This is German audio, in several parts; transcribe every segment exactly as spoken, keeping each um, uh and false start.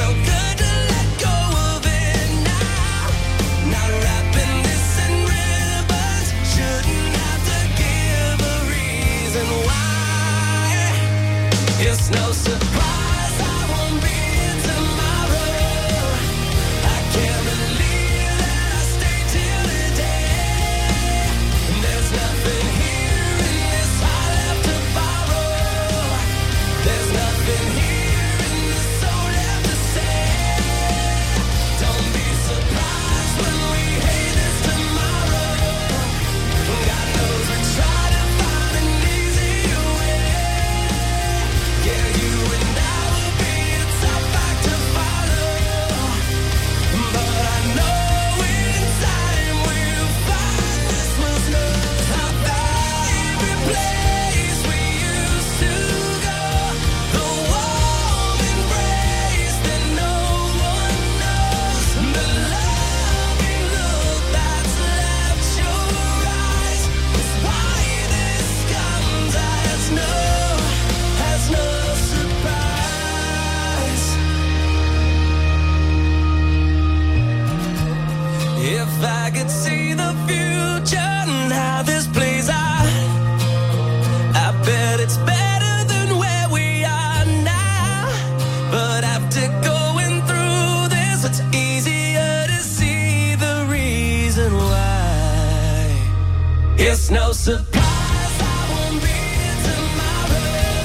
It's no surprise I won't be here tomorrow.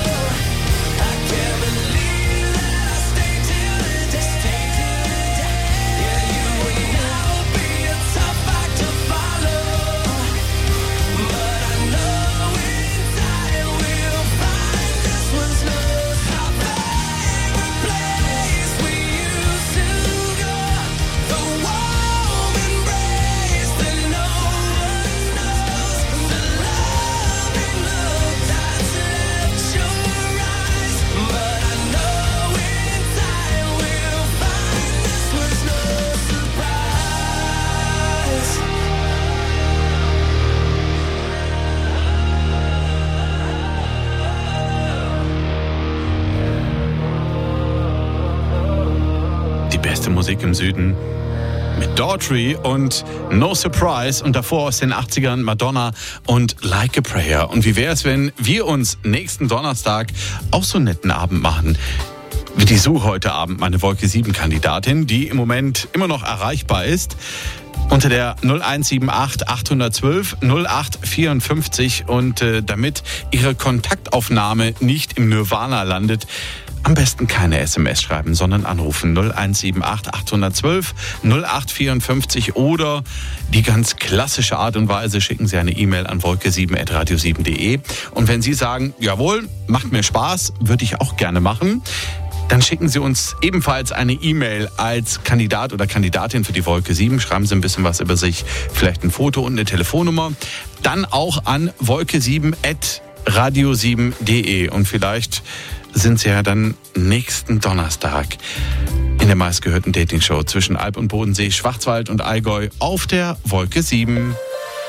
I can't believe that I stayed till the day. Yeah, you and I will be a tough act to follow, but I know in time we'll find this was not our favorite place we used to go. The warm embrace that no one knows, the loving look that's left your eyes. But I know in time we'll find this was no surprise. Die beste Musik im Süden mit Daughtry und No Surprise und davor aus den achtzigern Madonna und Like a Prayer. Und wie wäre es, wenn wir uns nächsten Donnerstag auch so einen netten Abend machen? Wie die Sue heute Abend, meine Wolke sieben Kandidatin, die im Moment immer noch erreichbar ist. Unter der null eins sieben acht acht eins zwei null acht vierundfünfzig und äh, damit Ihre Kontaktaufnahme nicht im Nirvana landet, am besten keine S M S schreiben, sondern anrufen null eins sieben acht acht eins zwei null acht vierundfünfzig oder die ganz klassische Art und Weise, schicken Sie eine E-Mail an wolke sieben at radio sieben punkt de. Und wenn Sie sagen, jawohl, macht mir Spaß, würde ich auch gerne machen, dann schicken Sie uns ebenfalls eine E-Mail als Kandidat oder Kandidatin für die Wolke sieben. Schreiben Sie ein bisschen was über sich, vielleicht ein Foto und eine Telefonnummer. Dann auch an wolke sieben at radio sieben punkt de. Und vielleicht sind Sie ja dann nächsten Donnerstag in der meistgehörten Dating-Show zwischen Alp und Bodensee, Schwarzwald und Allgäu auf der Wolke sieben.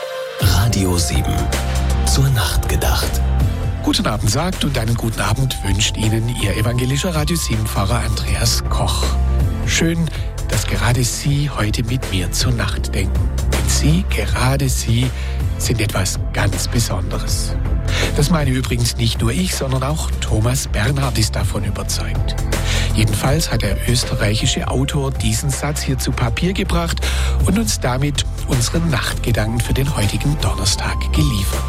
Radio sieben. Zur Nacht gedacht. Guten Abend sagt und einen guten Abend wünscht Ihnen Ihr evangelischer Radio sieben-Pfarrer Andreas Koch. Schön, dass gerade Sie heute mit mir zur Nacht denken. Denn Sie, gerade Sie, sind etwas ganz Besonderes. Das meine übrigens nicht nur ich, sondern auch Thomas Bernhard ist davon überzeugt. Jedenfalls hat der österreichische Autor diesen Satz hier zu Papier gebracht und uns damit unseren Nachtgedanken für den heutigen Donnerstag geliefert.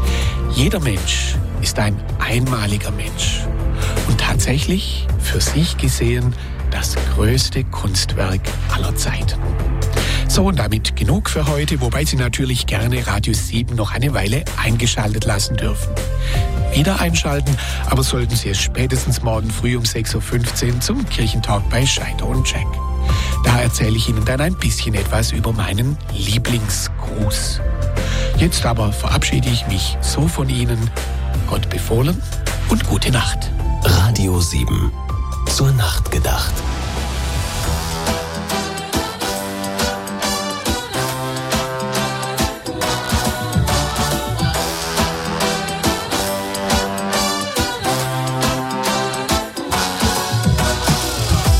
Jeder Mensch ist ein einmaliger Mensch und tatsächlich für sich gesehen das größte Kunstwerk aller Zeiten. So, und damit genug für heute, wobei Sie natürlich gerne Radio sieben noch eine Weile eingeschaltet lassen dürfen. Wieder einschalten, aber sollten Sie es spätestens morgen früh um sechs Uhr fünfzehn zum Kirchentalk bei Scheider und Jack. Da erzähle ich Ihnen dann ein bisschen etwas über meinen Lieblingsgruß. Jetzt aber verabschiede ich mich so von Ihnen. Gott befohlen und gute Nacht. Radio sieben. Zur Nacht gedacht. Die Welt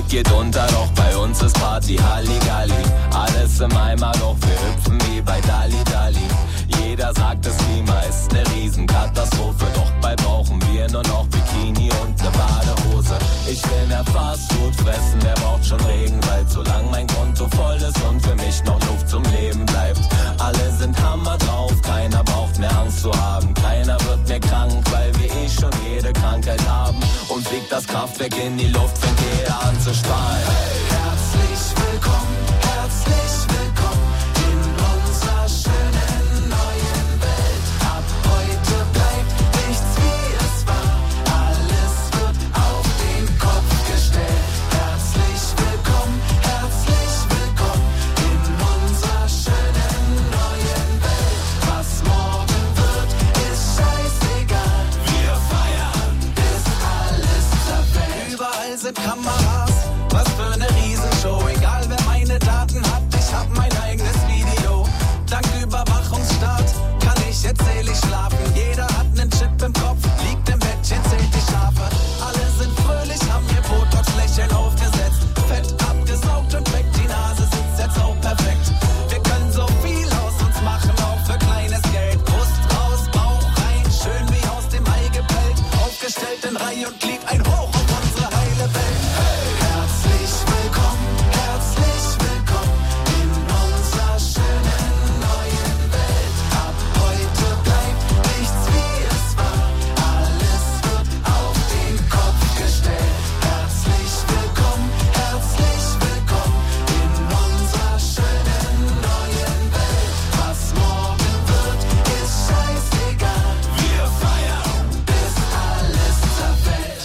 Welt geht unter, doch bei uns ist Party Halligalli. Alles im Eimer, doch wir hüpfen wie bei Dali Dali. Jeder sagt, das Klima ist ne Riesenkatastrophe, doch bald brauchen wir nur noch Bikini und ne Badehose. Ich will mehr Fastfood fressen, wer braucht schon Regenwald, solange mein Konto voll ist und für mich noch Luft zum Leben bleibt. Alle sind hammer drauf, keiner braucht mehr Angst zu haben. Keiner wird mehr krank, weil wir eh schon jede Krankheit haben. Und fliegt das Kraftwerk in die Luft, fängt jeder an zu strahlen. Hey. Herzlich willkommen, herzlich willkommen in unserer schönen neuen Welt. Ab heute bleibt nichts wie es war, alles wird auf den Kopf gestellt. Herzlich willkommen, herzlich willkommen in unserer schönen neuen Welt. Was morgen wird, ist scheißegal. Wir feiern, bis alles zerfällt. Überall sind Kameras, was für eine Riesenshow. Egal wer meine Daten hat, ich hab mein eigenes Video. Dank Überwachungsstaat kann ich jetzt selig schlafen. Jeder hat nen Chip im Kopf, liegt im Bettchen, zählt die Schafe. Alle sind fröhlich, haben ihr Botox-Lächeln aufgesetzt. Fett abgesaugt und weg, die Nase sitzt jetzt auch perfekt. Wir können so viel aus uns machen, auch für kleines Geld. Brust raus, Bauch rein, schön wie aus dem Ei gepellt. Aufgestellt in Reihe und Glied, ein Hoch auf unsere heile Welt. Hey. Herzlich willkommen, herzlich willkommen in unserer schönen neuen Welt. Ab heute bleibt nichts wie es war, alles wird auf den Kopf gestellt. Herzlich willkommen, herzlich willkommen in unserer schönen neuen Welt. Was morgen wird, ist scheißegal. Wir feiern, bis alles zerfällt.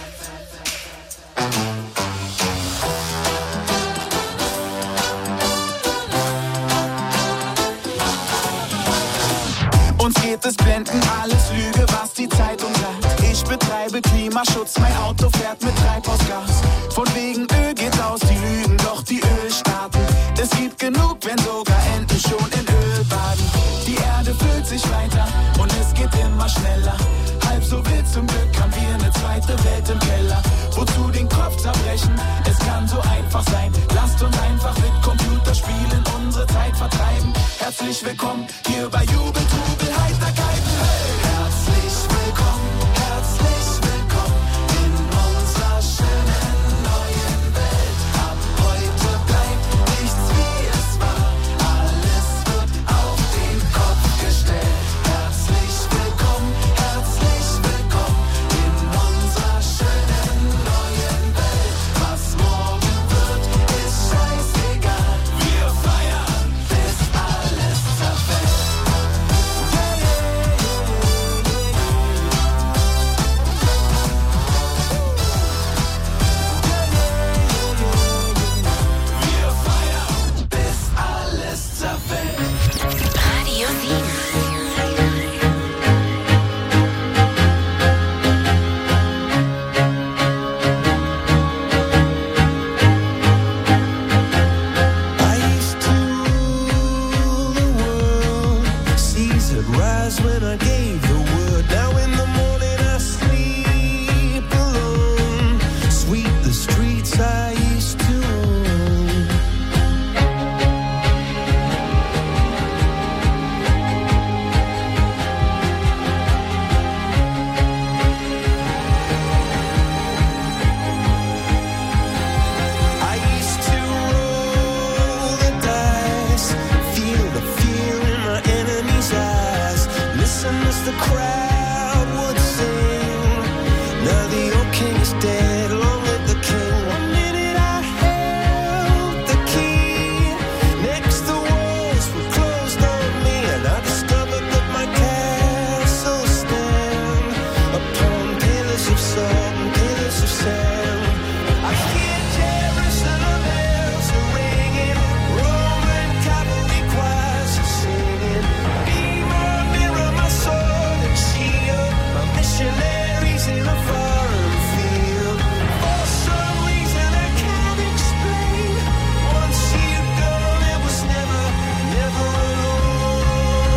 Uns geht es blenden, alles Lüge, was die Zeitung sagt. Ich betreibe Klimaschutz, mein Auto fährt mit Treibhausgas. Von wegen Öl geht aus, die lügen, doch die Ölstaaten. Es gibt genug, wenn sogar Enten schon in Öl baden. Die Erde füllt sich weiter und es geht immer schneller. Halb so wild, zum Glück haben wir eine zweite Welt im Keller. Wozu den Kopf zerbrechen, es kann so einfach sein. Lasst uns einfach mit Computerspielen unsere Zeit vertreiben. Herzlich willkommen,